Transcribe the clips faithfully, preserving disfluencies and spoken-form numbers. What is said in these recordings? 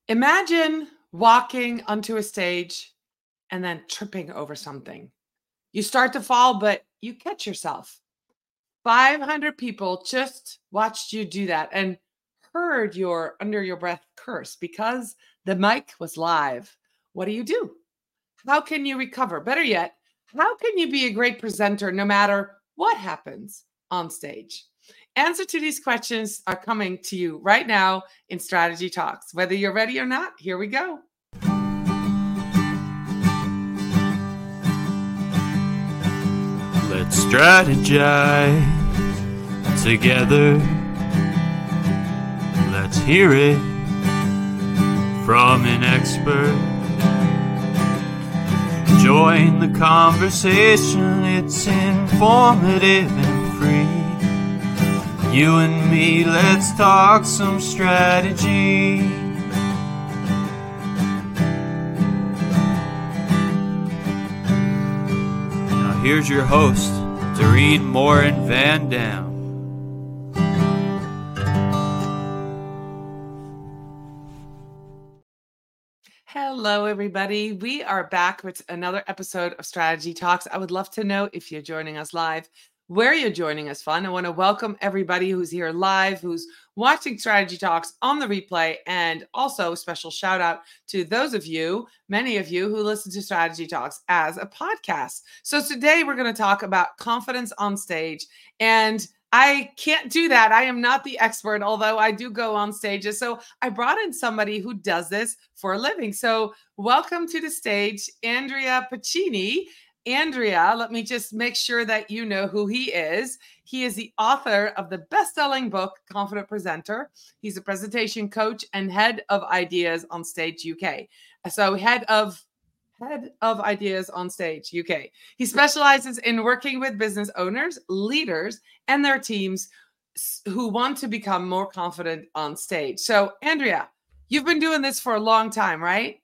Imagine walking onto a stage and then tripping over something. You start to fall, but you catch yourself. five hundred people just watched you do that and heard your under your breath curse because the mic was live. What do you do? How can you recover? Better yet, how can you be a great presenter no matter what happens on stage? Answer to these questions are coming to you right now in Strategy Talks. Whether you're ready or not, here we go. Let's strategize together. Let's hear it from an expert. Join the conversation, it's informative and free. You and me, let's talk some strategy. Now here's your host, Doreen Morin Van Dam. Hello, everybody. We are back with another episode of Strategy Talks. I would love to know if you're joining us live, where you're joining us from. I want to welcome everybody who's here live, who's watching Strategy Talks on the replay, and also a special shout out to those of you, many of you who listen to Strategy Talks as a podcast. So today we're going to talk about confidence on stage, and I can't do that. I am not the expert, although I do go on stages. So I brought in somebody who does this for a living. So welcome to the stage, Andrea Pacini. Andrea, let me just make sure that you know who he is. He is the author of the best-selling book, Confident Presenter. He's a presentation coach and head of ideas on Stage U K. So head of Head of Ideas on Stage U K. He specializes in working with business owners, leaders, and their teams who want to become more confident on stage. So, Andrea, you've been doing this for a long time, right?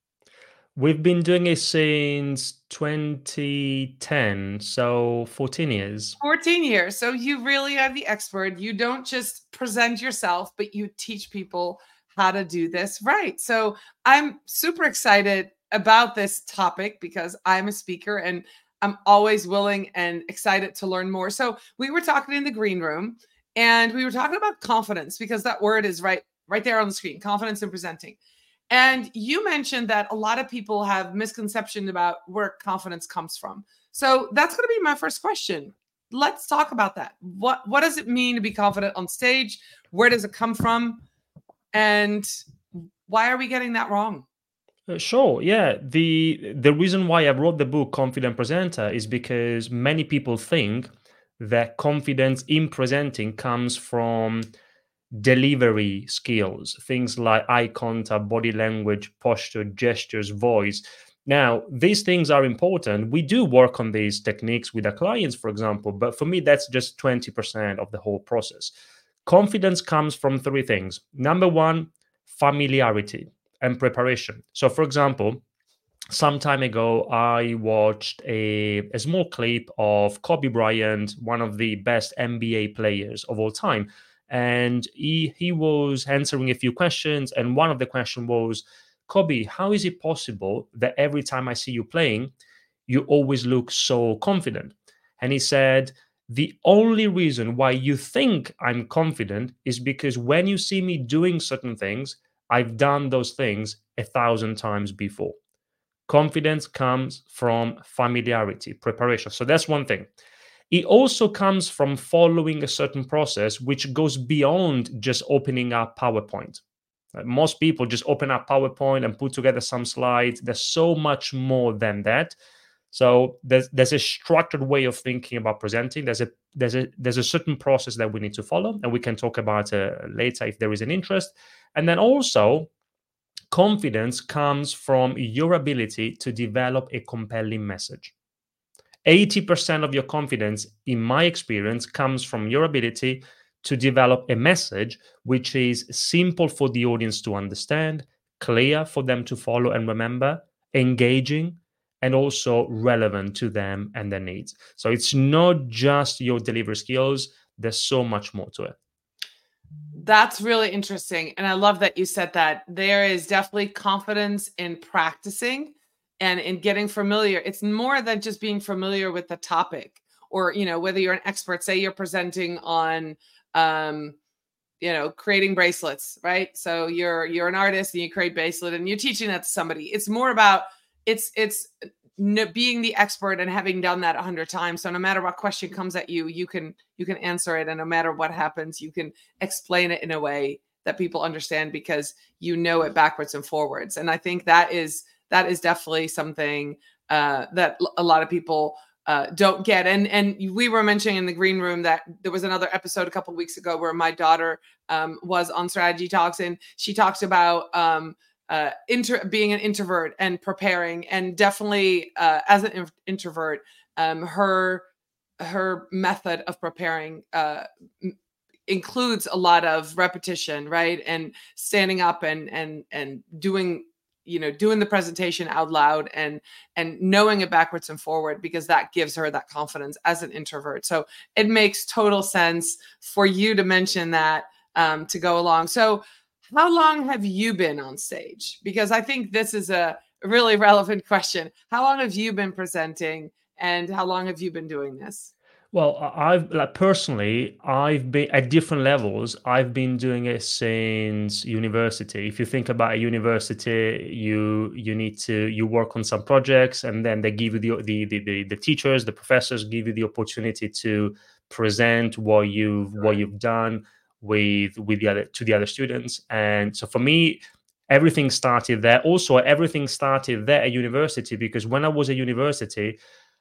We've been doing it since twenty ten, so fourteen years. fourteen years. So you really are the expert. You don't just present yourself, but you teach people how to do this right. So I'm super excited about this topic because I'm a speaker and I'm always willing and excited to learn more. So we were talking in the green room and we were talking about confidence because that word is right, right there on the screen, confidence in presenting. And you mentioned that a lot of people have misconception about where confidence comes from. So that's going to be my first question. Let's talk about that. What, what does it mean to be confident on stage? Where does it come from? And why are we getting that wrong? Uh, sure, yeah. The the reason why I wrote the book Confident Presenter is because many people think that confidence in presenting comes from delivery skills, things like eye contact, body language, posture, gestures, voice. Now, these things are important. We do work on these techniques with our clients, for example, but for me, that's just twenty percent of the whole process. Confidence comes from three things. Number one, familiarity and preparation. So, for example, some time ago, I watched a, a small clip of Kobe Bryant, one of the best N B A players of all time. And he, he was answering a few questions. And one of the questions was, Kobe, how is it possible that every time I see you playing, you always look so confident? And he said, the only reason why you think I'm confident is because when you see me doing certain things, I've done those things a thousand times before. Confidence comes from familiarity, preparation. So that's one thing. It also comes from following a certain process, which goes beyond just opening up PowerPoint. Most people just open up PowerPoint and put together some slides. There's so much more than that. So there's there's a structured way of thinking about presenting. There's a there's a there's a certain process that we need to follow, and we can talk about it later if there is an interest. And then also, confidence comes from your ability to develop a compelling message. eighty percent of your confidence, in my experience, comes from your ability to develop a message which is simple for the audience to understand, clear for them to follow and remember, engaging, and also relevant to them and their needs. So it's not just your delivery skills, there's so much more to it. That's really interesting. And I love that you said that. There is definitely confidence in practicing and in getting familiar. It's more than just being familiar with the topic, or, you know, whether you're an expert, say you're presenting on, um, you know, creating bracelets, right? So you're, you're an artist and you create bracelet and you're teaching that to somebody. It's more about, it's, it's n- being the expert and having done that a hundred times. So no matter what question comes at you, you can, you can answer it. And no matter what happens, you can explain it in a way that people understand because you know it backwards and forwards. And I think that is, that is definitely something uh, that a lot of people Uh, don't get. And and we were mentioning in the green room that there was another episode a couple of weeks ago where my daughter um, was on Strategy Talks, and she talks about um, uh, inter- being an introvert and preparing. And definitely uh, as an in- introvert, um, her her method of preparing uh, m- includes a lot of repetition, right? And standing up and and and doing you know, doing the presentation out loud and, and knowing it backwards and forward, because that gives her that confidence as an introvert. So it makes total sense for you to mention that um, to go along. So how long have you been on stage? Because I think this is a really relevant question. How long have you been presenting and how long have you been doing this? Well, I- I've like personally, I've been at different levels. I've been doing it since university. If you think about a university, you you need to you work on some projects, and then they give you the the the, the, the teachers, the professors give you the opportunity to present what you've what you've done with with the other to the other students. And so for me, everything started there. Also, everything started there at university because when I was at university,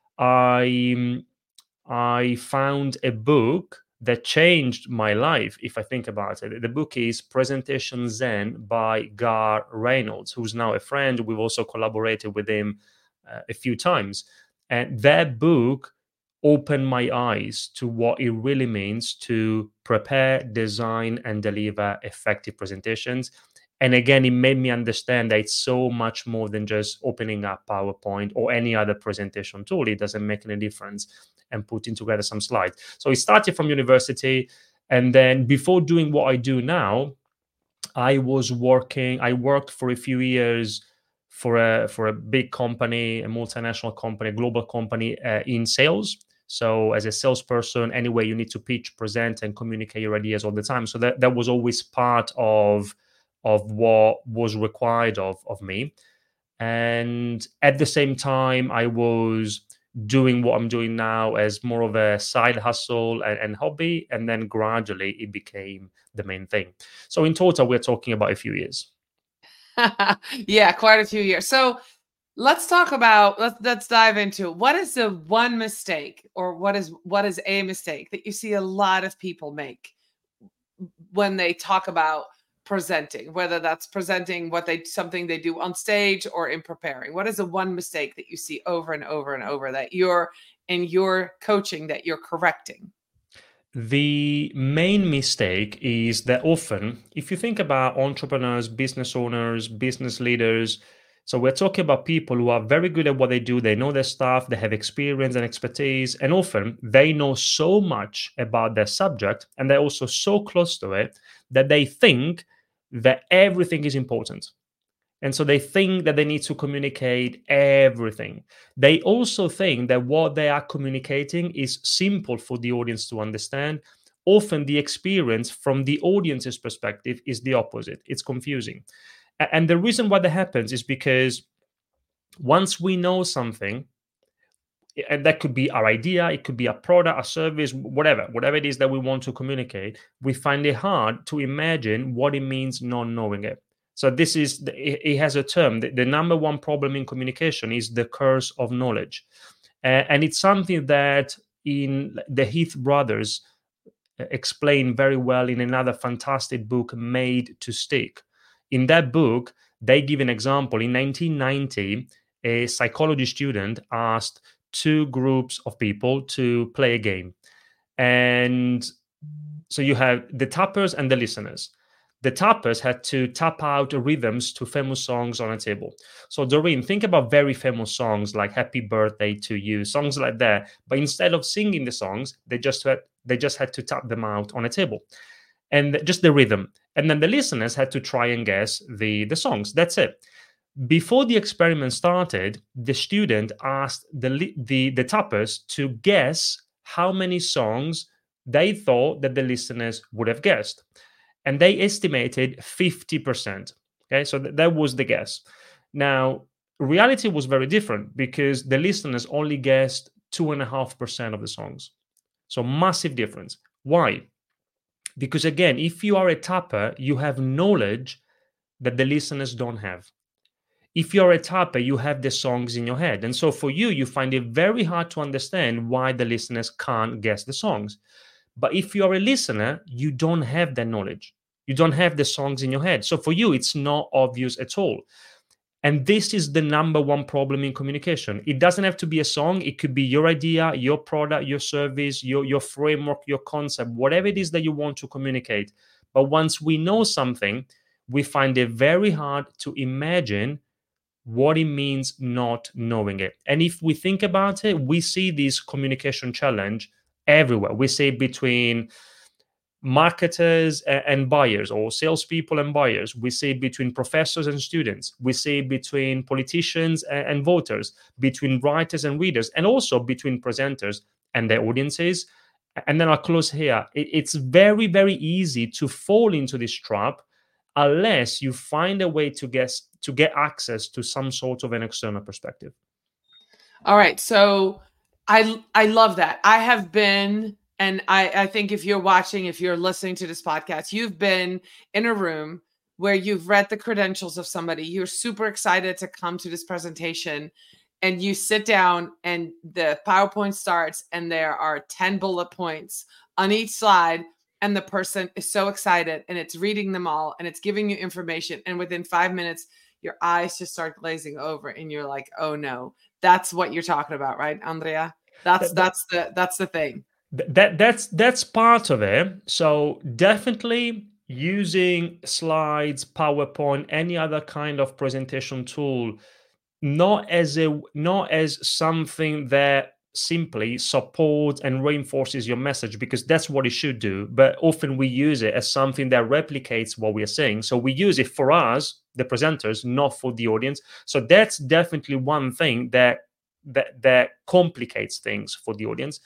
I I found a book that changed my life, if I think about it. The book is Presentation Zen by Gar Reynolds, who's now a friend. We've also collaborated with him uh, a few times. And that book opened my eyes to what it really means to prepare, design, and deliver effective presentations. And again, it made me understand that it's so much more than just opening up PowerPoint or any other presentation tool. It doesn't make any difference, and putting together some slides. So it started from university. And then before doing what I do now, I was working, I worked for a few years for a for a big company, a multinational company, a global company uh, in sales. So as a salesperson, anyway, you need to pitch, present, and communicate your ideas all the time. So that, that was always part of, of what was required of, of me. And at the same time, I was doing what I'm doing now as more of a side hustle and, and hobby. And then gradually it became the main thing. So in total, we're talking about a few years. Yeah, quite a few years. So let's talk about, let's, let's dive into what is the one mistake, or what is, what is a mistake that you see a lot of people make when they talk about presenting, whether that's presenting what they, something they do on stage or in preparing. What is the one mistake that you see over and over and over that you're in your coaching that you're correcting? The main mistake is that often, if you think about entrepreneurs, business owners, business leaders, so we're talking about people who are very good at what they do. They know their stuff, they have experience and expertise, and often they know so much about their subject and they're also so close to it that they think that everything is important. And so they think that they need to communicate everything. They also think that what they are communicating is simple for the audience to understand. Often the experience from the audience's perspective is the opposite. It's confusing. And the reason why that happens is because once we know something, and that could be our idea, it could be a product, a service, whatever, whatever it is that we want to communicate, we find it hard to imagine what it means not knowing it. So this is, it has a term, the, the number one problem in communication is the curse of knowledge. Uh, and it's something that in the Heath brothers explain very well in another fantastic book, Made to Stick. In that book, they give an example. In nineteen ninety, a psychology student asked two groups of people to play a game. And so you have the tappers and the listeners. The tappers had to tap out rhythms to famous songs on a table. So Doreen, think about very famous songs like Happy Birthday to You, songs like that. But instead of singing the songs, they just had, they just had to tap them out on a table. and just the rhythm. And then the listeners had to try and guess the, the songs. That's it. Before the experiment started, the student asked the, the, the tappers to guess how many songs they thought that the listeners would have guessed. And they estimated fifty percent. Okay, so th- that was the guess. Now, reality was very different because the listeners only guessed two and a half percent of the songs. So massive difference. Why? Because again, if you are a tapper, you have knowledge that the listeners don't have. If you're a tapper, you have the songs in your head. And so for you, you find it very hard to understand why the listeners can't guess the songs. But if you're a listener, you don't have that knowledge. You don't have the songs in your head. So for you, it's not obvious at all. And this is the number one problem in communication. It doesn't have to be a song. It could be your idea, your product, your service, your, your framework, your concept, whatever it is that you want to communicate. But once we know something, we find it very hard to imagine what it means not knowing it. And if we think about it, we see this communication challenge everywhere. We see it between marketers and buyers, or salespeople and buyers. We see it between professors and students. We see it between politicians and voters, between writers and readers, and also between presenters and their audiences. And then I'll close here. It's very, very easy to fall into this trap unless you find a way to get to get access to some sort of an external perspective. All right. So I I love that. I have been, and I, I think if you're watching, if you're listening to this podcast, you've been in a room where you've read the credentials of somebody. You're super excited to come to this presentation, and you sit down and the PowerPoint starts and there are ten bullet points on each slide. And the person is so excited and it's reading them all and it's giving you information. And within five minutes, your eyes just start glazing over and you're like, oh no, that's what you're talking about, right, Andrea? That's, that, that's the, that's the thing. That that's, that's part of it. So definitely using slides, PowerPoint, any other kind of presentation tool, not as a, not as something that simply supports and reinforces your message, because that's what it should do. But often we use it as something that replicates what we are saying. So we use it for us, the presenters, not for the audience. So that's definitely one thing that that that complicates things for the audience.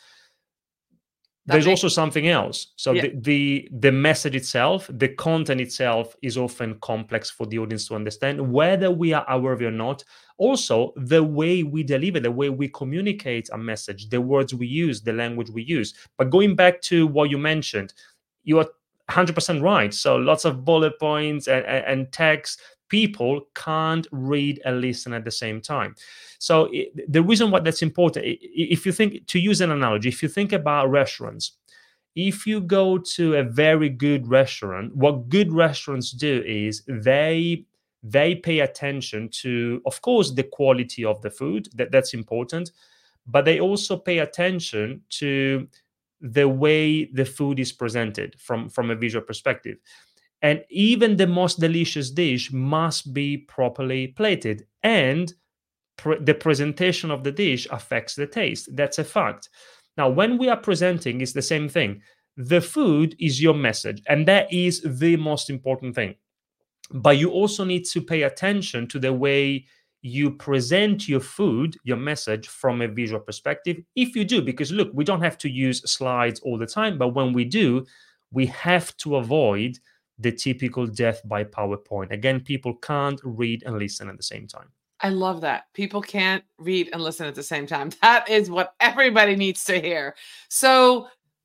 There's also something else. So yeah. the, the the message itself, the content itself is often complex for the audience to understand, whether we are aware of it or not. Also, the way we deliver, the way we communicate a message, the words we use, the language we use. But going back to what you mentioned, you are one hundred percent right. So lots of bullet points and, and text. People can't read and listen at the same time. So it, the reason why that's important, if you think, to use an analogy, if you think about restaurants, if you go to a very good restaurant, what good restaurants do is they they pay attention to, of course, the quality of the food, that, that's important, but they also pay attention to the way the food is presented from, from a visual perspective. And even the most delicious dish must be properly plated. And pre- the presentation of the dish affects the taste. That's a fact. Now, when we are presenting, it's the same thing. The food is your message, and that is the most important thing. But you also need to pay attention to the way you present your food, your message, from a visual perspective. If you do, because look, we don't have to use slides all the time, but when we do, we have to avoid the typical death by PowerPoint. Again, people can't read and listen at the same time. I love that. People can't read and listen at the same time. That is what everybody needs to hear. So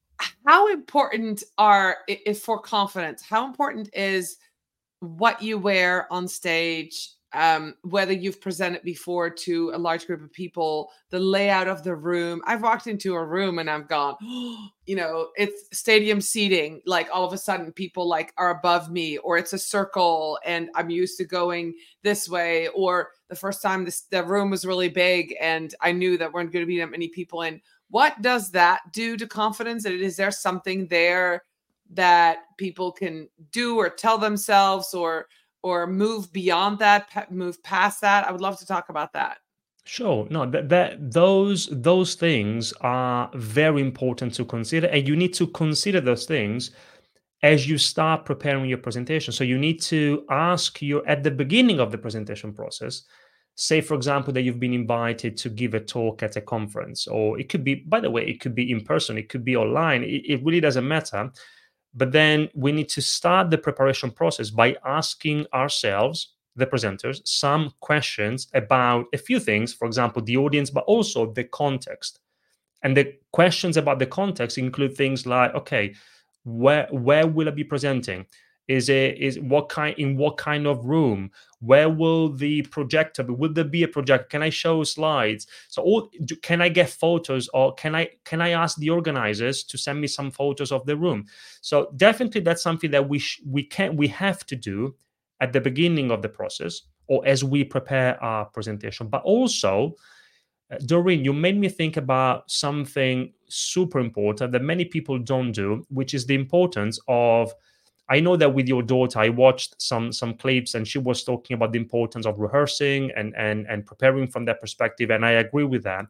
how important are, is for confidence, how important is what you wear on stage, um, whether you've presented before to a large group of people, the layout of the room? I've walked into a room and I've gone, oh, you know, it's stadium seating. Like all of a sudden people like are above me, or it's a circle and I'm used to going this way. Or the first time this, the room was really big and I knew that weren't going to be that many people in. What does that do to confidence? And is there something there that people can do or tell themselves, or or move beyond that, move past that? I would love to talk about that. Sure. No, that, that those those things are very important to consider, and you need to consider those things as you start preparing your presentation. So you need to ask your, at the beginning of the presentation process, say, for example, that you've been invited to give a talk at a conference, or it could be, by the way, it could be in person, it could be online, it, it really doesn't matter. But then we need to start the preparation process by asking ourselves, the presenters, some questions about a few things, for example, the audience, but also the context. And the questions about the context include things like, okay, where where will I be presenting? Is it is what kind in what kind of room? Where will the projector be? Will there be a projector? Can I show slides? So, all, do, can I get photos, or can I can I ask the organizers to send me some photos of the room? So, definitely, that's something that we sh- we can we have to do at the beginning of the process, or as we prepare our presentation. But also, uh, Doreen, you made me think about something super important that many people don't do, which is the importance of. I know that with your daughter, I watched some some clips, and she was talking about the importance of rehearsing and and and preparing from that perspective, and I agree with that.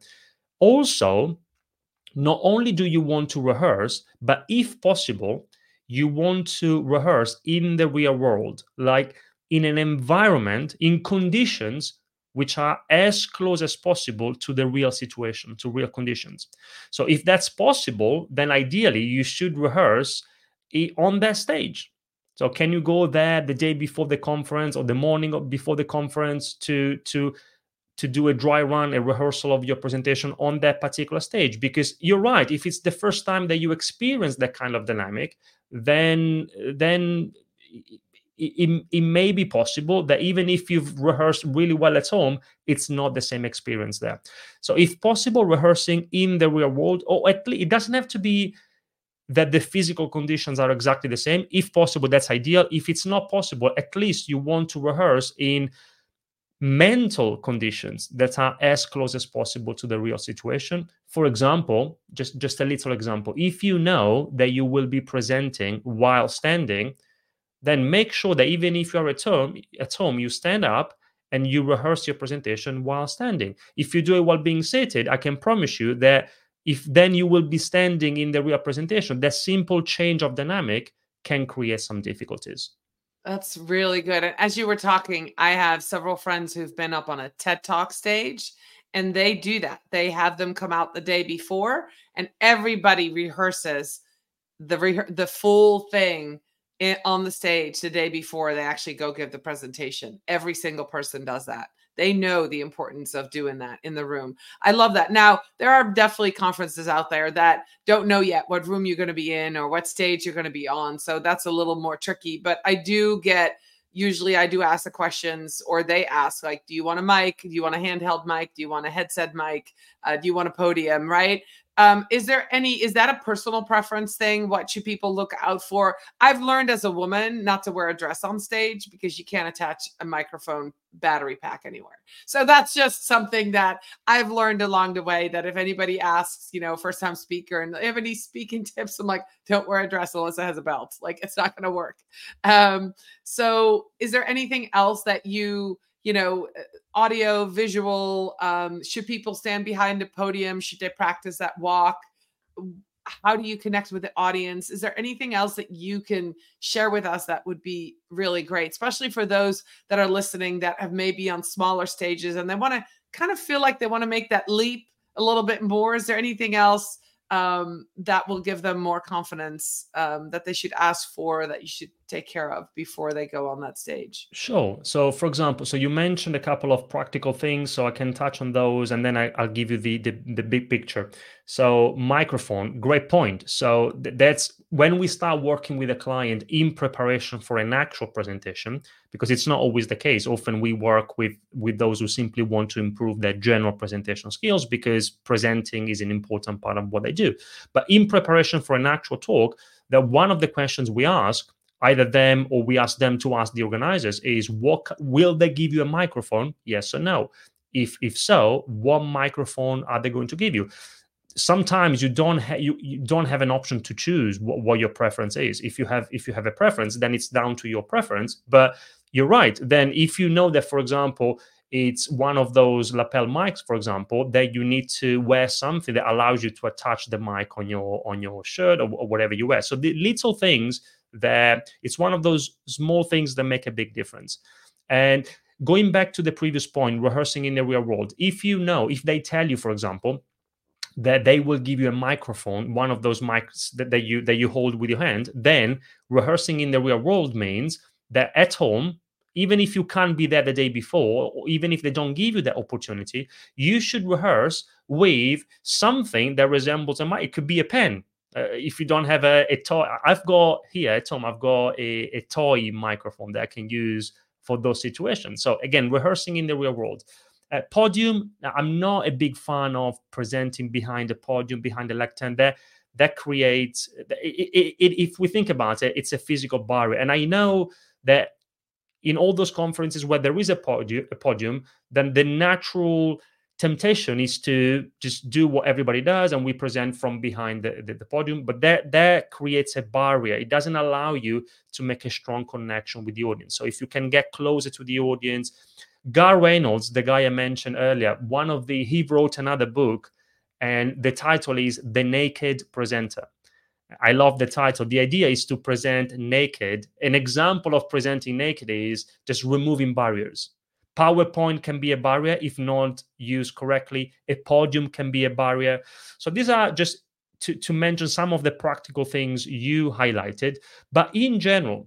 Also, not only do you want to rehearse, but if possible, you want to rehearse in the real world, like in an environment, in conditions which are as close as possible to the real situation, to real conditions. So if that's possible, then ideally you should rehearse on that stage. So can you go there the day before the conference or the morning before the conference to to to do a dry run, a rehearsal of your presentation on that particular stage? Because you're right, if it's the first time that you experience that kind of dynamic, then then it, it, it may be possible that even if you've rehearsed really well at home, it's not the same experience there. So if possible, rehearsing in the real world, or at least it doesn't have to be that the physical conditions are exactly the same. If possible, that's ideal. If it's not possible, at least you want to rehearse in mental conditions that are as close as possible to the real situation. For example, just, just a little example, if you know that you will be presenting while standing, then make sure that even if you're at home, at home, you stand up and you rehearse your presentation while standing. If you do it while being seated, I can promise you that if then you will be standing in the real presentation, that simple change of dynamic can create some difficulties. That's really good. And as you were talking, I have several friends who've been up on a TED Talk stage, and they do that. They have them come out the day before, and everybody rehearses the re- the full thing in, on the stage the day before they actually go give the presentation. Every single person does that. They know the importance of doing that in the room. I love that. Now, there are definitely conferences out there that don't know yet what room you're going to be in or what stage you're going to be on. So that's a little more tricky. But I do get, usually I do ask the questions, or they ask, like, do you want a mic? Do you want a handheld mic? Do you want a headset mic? Uh, do you want a podium, right? Um, is there any, is that a personal preference thing? What should people look out for? I've learned as a woman not to wear a dress on stage because you can't attach a microphone battery pack anywhere. So that's just something that I've learned along the way, that if anybody asks, you know, first time speaker and they have any speaking tips, I'm like, don't wear a dress unless it has a belt. Like, it's not going to work. Um, so is there anything else that you, you know, audio, visual, um, should people stand behind the podium? Should they practice that walk? How do you connect with the audience? Is there anything else that you can share with us that would be really great, especially for those that are listening that have maybe on smaller stages and they want to kind of feel like they want to make that leap a little bit more? Is there anything else um, that will give them more confidence um, that they should ask for, that you should take care of before they go on that stage? Sure. So, for example, so you mentioned a couple of practical things, so I can touch on those, and then I, I'll give you the, the the big picture. So, microphone, great point. So th- that's when we start working with a client in preparation for an actual presentation, because it's not always the case. Often we work with with those who simply want to improve their general presentation skills, because presenting is an important part of what they do. But in preparation for an actual talk, that one of the questions we ask, either them or we ask them to ask the organizers, is what will they give you a microphone? Yes or no? If if so, what microphone are they going to give you? Sometimes you don't ha- you, you don't have an option to choose what, what your preference is. If you have if you have a preference, then it's down to your preference. But you're right. Then if you know that, for example, it's one of those lapel mics, for example, that you need to wear something that allows you to attach the mic on your on your shirt or, or whatever you wear. So the little things That it's one of those small things that make a big difference. And going back to the previous point, rehearsing in the real world, if you know, if they tell you, for example, that they will give you a microphone, one of those mics that, that you that you hold with your hand, then rehearsing in the real world means that at home, even if you can't be there the day before, or even if they don't give you that opportunity, you should rehearse with something that resembles a mic. It could be a pen. Uh, if you don't have a, a toy, I've got here at home, I've got a, a toy microphone that I can use for those situations. So again, rehearsing in the real world. Uh, podium, I'm not a big fan of presenting behind the podium, behind the lectern. That that creates, it, it, it, if we think about it, it's a physical barrier. And I know that in all those conferences where there is a podium, a podium, then the natural temptation is to just do what everybody does, and we present from behind the, the, the podium. But that that creates a barrier. It doesn't allow you to make a strong connection with the audience. So if you can get closer to the audience, Gar Reynolds, the guy I mentioned earlier, one of the he wrote another book, and the title is The Naked Presenter. I love the title. The idea is to present naked. An example of presenting naked is just removing barriers. PowerPoint can be a barrier if not used correctly. A podium can be a barrier. So these are just to, to mention some of the practical things you highlighted. But in general,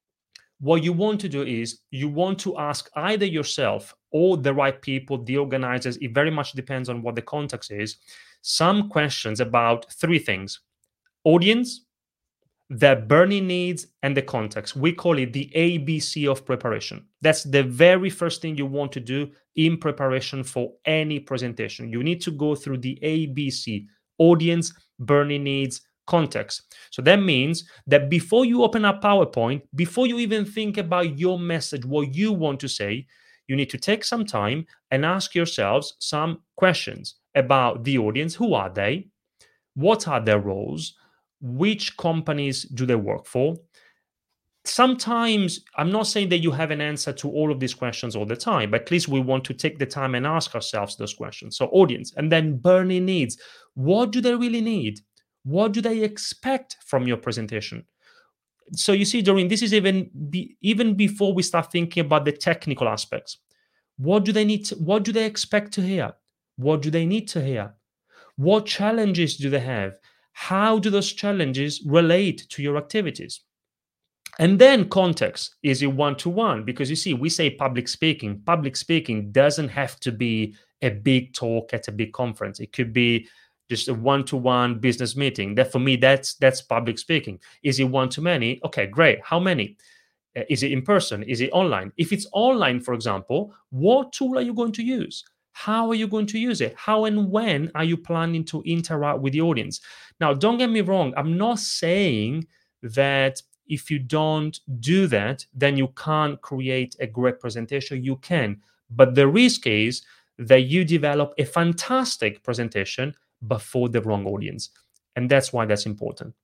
what you want to do is you want to ask either yourself or the right people, the organizers, it very much depends on what the context is, some questions about three things: audience, their burning needs, and the context. We call it the A B C of preparation. That's the very first thing you want to do in preparation for any presentation. You need to go through the A B C: audience, burning needs, context. So that means that before you open up PowerPoint, before you even think about your message, what you want to say, you need to take some time and ask yourselves some questions about the audience. Who are they? What are their roles? Which companies do they work for? Sometimes, I'm not saying that you have an answer to all of these questions all the time, but at least we want to take the time and ask ourselves those questions. So audience, and then burning needs. What do they really need? What do they expect from your presentation? So you see, Doreen, this is even be, even before we start thinking about the technical aspects. What do they need? To, what do they expect to hear? What do they need to hear? What challenges do they have? How do those challenges relate to your activities? And then context. Is it one-to-one? Because you see, we say public speaking. Public speaking doesn't have to be a big talk at a big conference. It could be just a one-to-one business meeting. That for me, that's that's public speaking. Is it one-to-many? Okay, great. How many? Uh, is it in person? Is it online? If it's online, for example, what tool are you going to use? How are you going to use it? How and when are you planning to interact with the audience? Now, don't get me wrong. I'm not saying that if you don't do that, then you can't create a great presentation. You can. But the risk is that you develop a fantastic presentation, but for the wrong audience. And that's why that's important.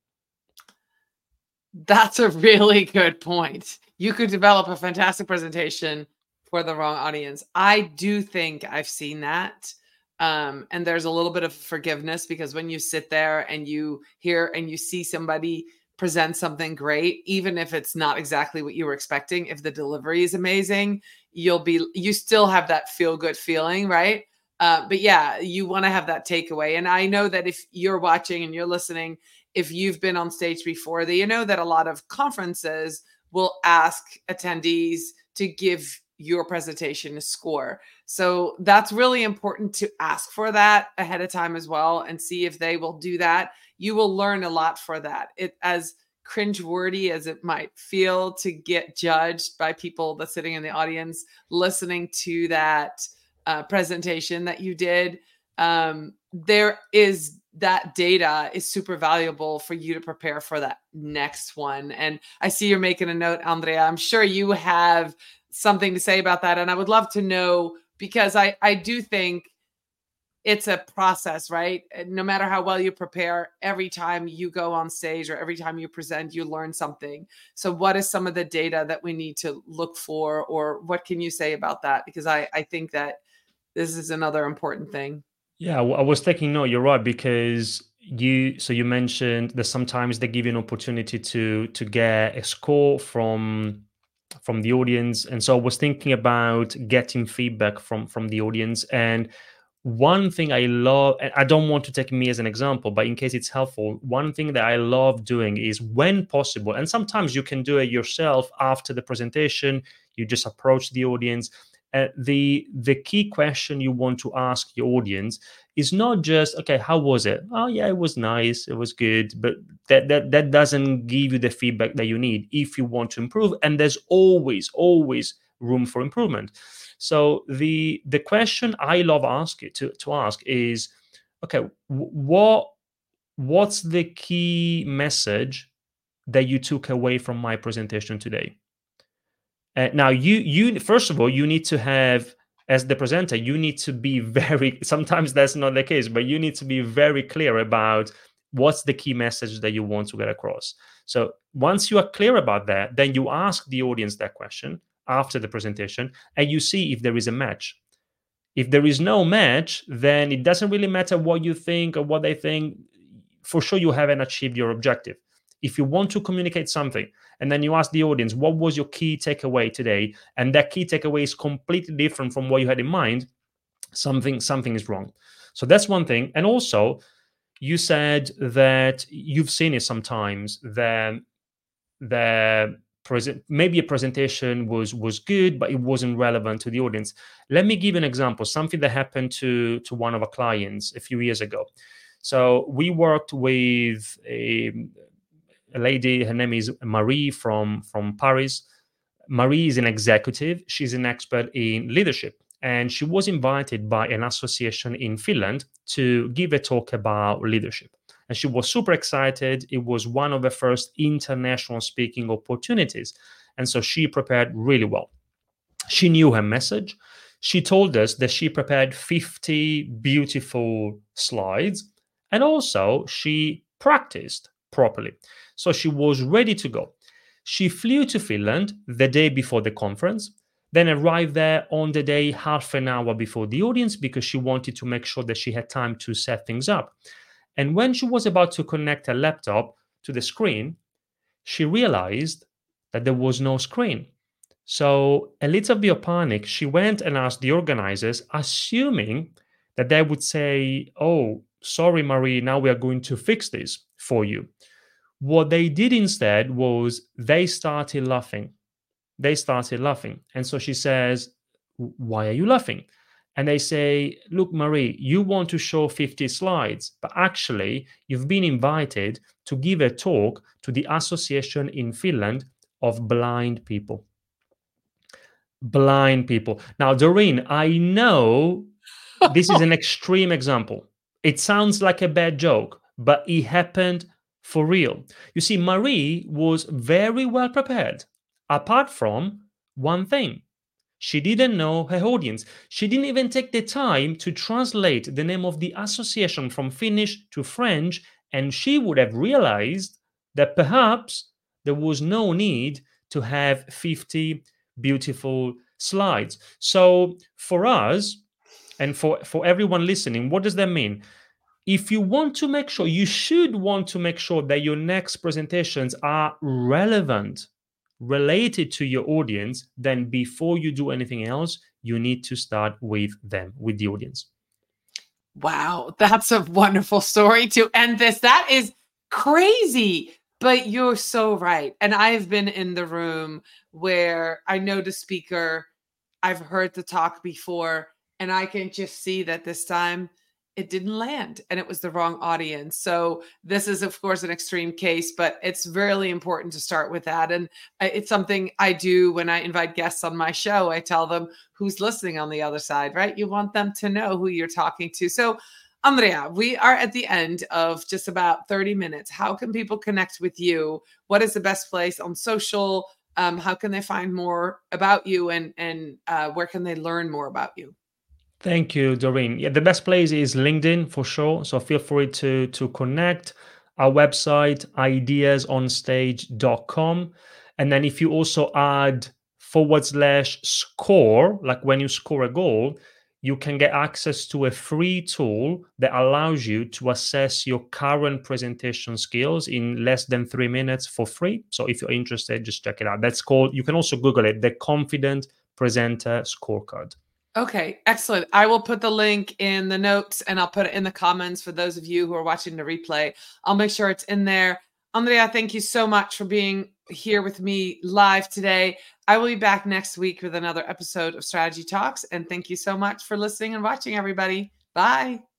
That's a really good point. You could develop a fantastic presentation for the wrong audience. I do think I've seen that. Um, and there's a little bit of forgiveness, because when you sit there and you hear and you see somebody present something great, even if it's not exactly what you were expecting, if the delivery is amazing, you'll be, you still have that feel good feeling, right? Uh, but yeah, you want to have that takeaway. And I know that if you're watching and you're listening, if you've been on stage before, that you know that a lot of conferences will ask attendees to give your presentation a score. So that's really important to ask for that ahead of time as well, and see if they will do that. You will learn a lot for that. It, as cringeworthy as it might feel to get judged by people that's sitting in the audience listening to that uh, presentation that you did, um, there is that data is super valuable for you to prepare for that next one. And I see you're making a note, Andrea. I'm sure you have something to say about that. And I would love to know, because I, I do think it's a process, right? No matter how well you prepare, every time you go on stage or every time you present, you learn something. So what is some of the data that we need to look for, or what can you say about that? Because I, I think that this is another important thing. Yeah, I I was taking note. You're right, because you so you mentioned that sometimes they give you an opportunity to to get a score from from the audience, and so I was thinking about getting feedback from from the audience. And one thing I love, and I don't want to take me as an example, but in case it's helpful, one thing that I love doing is, when possible, and sometimes you can do it yourself after the presentation, you just approach the audience. Uh, the the key question you want to ask your audience is not just, okay, how was it? Oh yeah, it was nice, it was good, but that that that doesn't give you the feedback that you need if you want to improve. And there's always always room for improvement. So the the question I love ask you to to ask is, okay, what what's the key message that you took away from my presentation today? Uh, now, you you first of all, you need to have, as the presenter, you need to be very. Sometimes that's not the case, but you need to be very clear about what's the key message that you want to get across. So once you are clear about that, then you ask the audience that question after the presentation, and you see if there is a match. If there is no match, then it doesn't really matter what you think or what they think. For sure, you haven't achieved your objective. If you want to communicate something and then you ask the audience, what was your key takeaway today? And that key takeaway is completely different from what you had in mind, something, something is wrong. So that's one thing. And also, you said that you've seen it sometimes that the present maybe a presentation was was good, but it wasn't relevant to the audience. Let me give an example, something that happened to to one of our clients a few years ago. So we worked with a, a lady, her name is Marie from from Paris. Marie is an executive, she's an expert in leadership, and she was invited by an association in Finland to give a talk about leadership. And she was super excited. It was one of the first international speaking opportunities. And so she prepared really well. She knew her message. She told us that she prepared fifty beautiful slides, and also she practiced properly. So she was ready to go. She flew to Finland the day before the conference, then arrived there on the day half an hour before the audience, because she wanted to make sure that she had time to set things up. And when she was about to connect her laptop to the screen, she realized that there was no screen. So, a little bit of panic, she went and asked the organizers, assuming that they would say, "Oh, sorry, Marie, now we are going to fix this for you." What they did instead was they started laughing. They started laughing. And so she says, "Why are you laughing?" And they say, "Look, Marie, you want to show fifty slides, but actually you've been invited to give a talk to the association in Finland of blind people." Blind people. Now, Doreen, I know this is an extreme example. It sounds like a bad joke, but it happened for real. You see, Marie was very well prepared, apart from one thing. She didn't know her audience. She didn't even take the time to translate the name of the association from Finnish to French, and she would have realized that perhaps there was no need to have fifty beautiful slides. So for us, and for, for everyone listening, what does that mean? If you want to make sure, you should want to make sure that your next presentations are relevant, related to your audience, then before you do anything else, you need to start with them, with the audience. Wow, that's a wonderful story to end this. That is crazy, but you're so right. And I've been in the room where I know the speaker, I've heard the talk before, and I can just see that this time it didn't land and it was the wrong audience. So this is, of course, an extreme case, but it's really important to start with that. And it's something I do when I invite guests on my show. I tell them who's listening on the other side, right? You want them to know who you're talking to. So Andrea, we are at the end of just about thirty minutes. How can people connect with you? What is the best place on social? Um, how can they find more about you, and, and uh, where can they learn more about you? Thank you, Doreen. Yeah, the best place is LinkedIn for sure. So feel free to to connect. Our website, ideas on stage dot com. And then if you also add forward slash score, like when you score a goal, you can get access to a free tool that allows you to assess your current presentation skills in less than three minutes for free. So if you're interested, just check it out. That's called, you can also Google it, the Confident Presenter Scorecard. Okay, excellent. I will put the link in the notes and I'll put it in the comments for those of you who are watching the replay. I'll make sure it's in there. Andrea, thank you so much for being here with me live today. I will be back next week with another episode of Strategy Talks. And thank you so much for listening and watching, everybody. Bye.